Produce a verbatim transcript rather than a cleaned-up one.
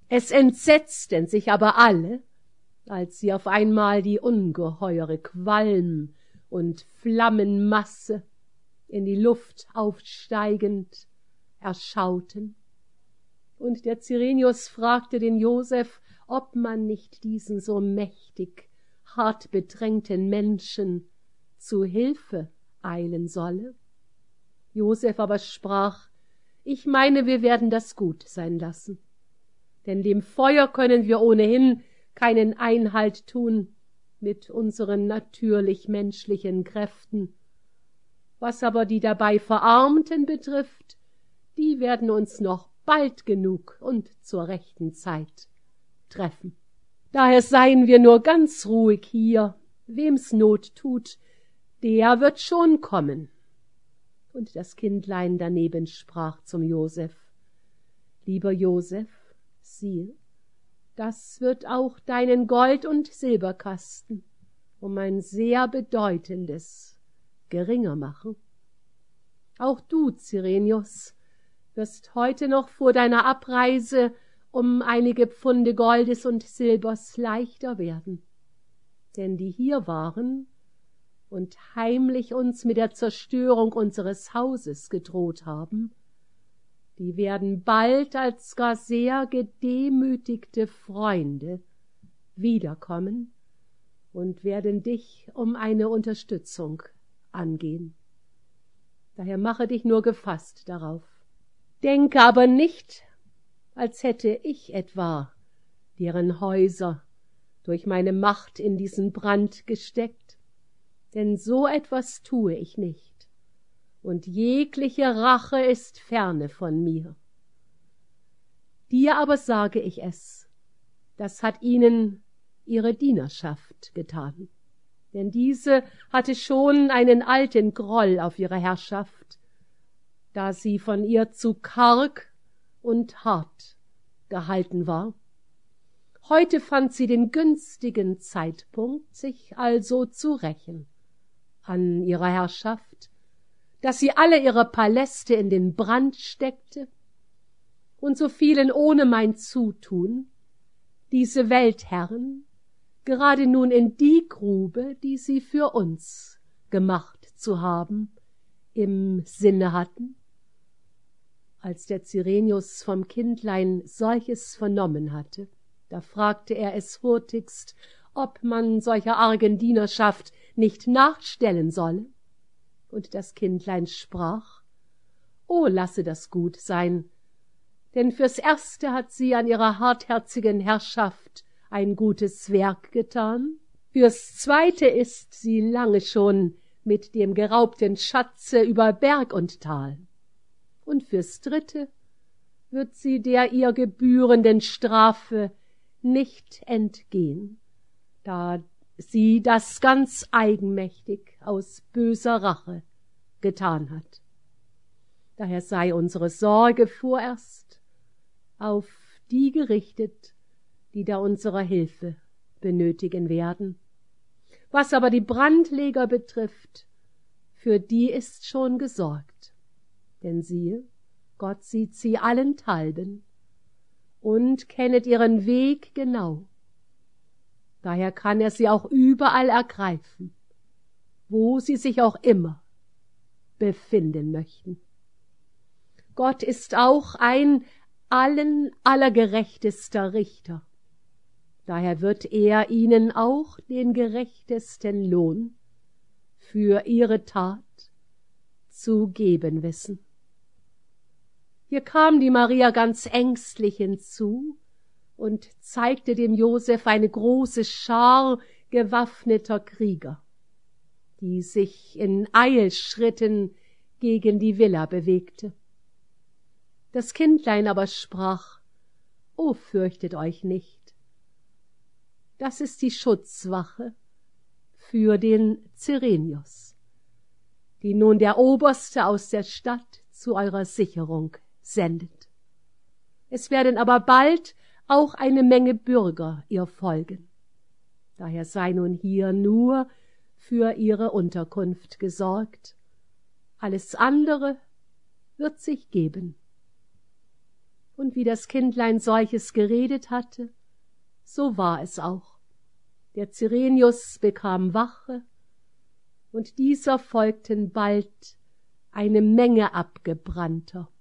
Es entsetzten sich aber alle, als sie auf einmal die ungeheure Qualm- und Flammenmasse in die Luft aufsteigend erschauten. Und der Cyrenius fragte den Joseph, ob man nicht diesen so mächtig, hart bedrängten Menschen zu Hilfe eilen solle. Joseph aber sprach, ich meine, wir werden das gut sein lassen, denn dem Feuer können wir ohnehin keinen Einhalt tun mit unseren natürlich menschlichen Kräften. Was aber die dabei Verarmten betrifft, die werden uns noch bald genug und zur rechten Zeit treffen. Daher seien wir nur ganz ruhig hier, wem's Not tut, der wird schon kommen. Und das Kindlein daneben sprach zum Joseph, lieber Joseph, siehe, das wird auch deinen Gold- und Silberkasten um ein sehr bedeutendes geringer machen. Auch du, Cyrenius, wirst heute noch vor deiner Abreise um einige Pfunde Goldes und Silbers leichter werden. Denn die hier waren und heimlich uns mit der Zerstörung unseres Hauses gedroht haben, die werden bald als gar sehr gedemütigte Freunde wiederkommen und werden dich um eine Unterstützung angehen. Daher mache dich nur gefasst darauf. Denke aber nicht, als hätte ich etwa deren Häuser durch meine Macht in diesen Brand gesteckt, denn so etwas tue ich nicht, und jegliche Rache ist ferne von mir. Dir aber sage ich es, das hat ihnen ihre Dienerschaft getan, denn diese hatte schon einen alten Groll auf ihre Herrschaft, da sie von ihr zu karg und hart gehalten war. Heute fand sie den günstigen Zeitpunkt, sich also zu rächen an ihrer Herrschaft, dass sie alle ihre Paläste in den Brand steckte, und so fielen ohne mein Zutun diese Weltherren gerade nun in die Grube, die sie für uns gemacht zu haben, im Sinne hatten. Als der Cyrenius vom Kindlein solches vernommen hatte, da fragte er es hurtigst, ob man solcher argen Dienerschaft nicht nachstellen solle. Und das Kindlein sprach, »O, lasse das gut sein, denn fürs Erste hat sie an ihrer hartherzigen Herrschaft ein gutes Werk getan. Fürs Zweite ist sie lange schon mit dem geraubten Schatze über Berg und Tal. Und fürs Dritte wird sie der ihr gebührenden Strafe nicht entgehen, da sie das ganz eigenmächtig aus böser Rache getan hat. Daher sei unsere Sorge vorerst auf die gerichtet, die da unserer Hilfe benötigen werden. Was aber die Brandleger betrifft, für die ist schon gesorgt. Denn siehe, Gott sieht sie allenthalben und kennet ihren Weg genau. Daher kann er sie auch überall ergreifen, wo sie sich auch immer befinden möchten. Gott ist auch ein allen allergerechtester Richter. Daher wird er ihnen auch den gerechtesten Lohn für ihre Tat zu geben wissen. Hier kam die Maria ganz ängstlich hinzu und zeigte dem Joseph eine große Schar gewaffneter Krieger, die sich in Eilschritten gegen die Villa bewegte. Das Kindlein aber sprach, »O, fürchtet euch nicht. Das ist die Schutzwache für den Cyrenius, die nun der Oberste aus der Stadt zu eurer Sicherung sendet. Es werden aber bald auch eine Menge Bürger ihr folgen. Daher sei nun hier nur für ihre Unterkunft gesorgt. Alles andere wird sich geben.« Und wie das Kindlein solches geredet hatte, so war es auch. Der Cyrenius bekam Wache, und dieser folgten bald eine Menge Abgebrannter.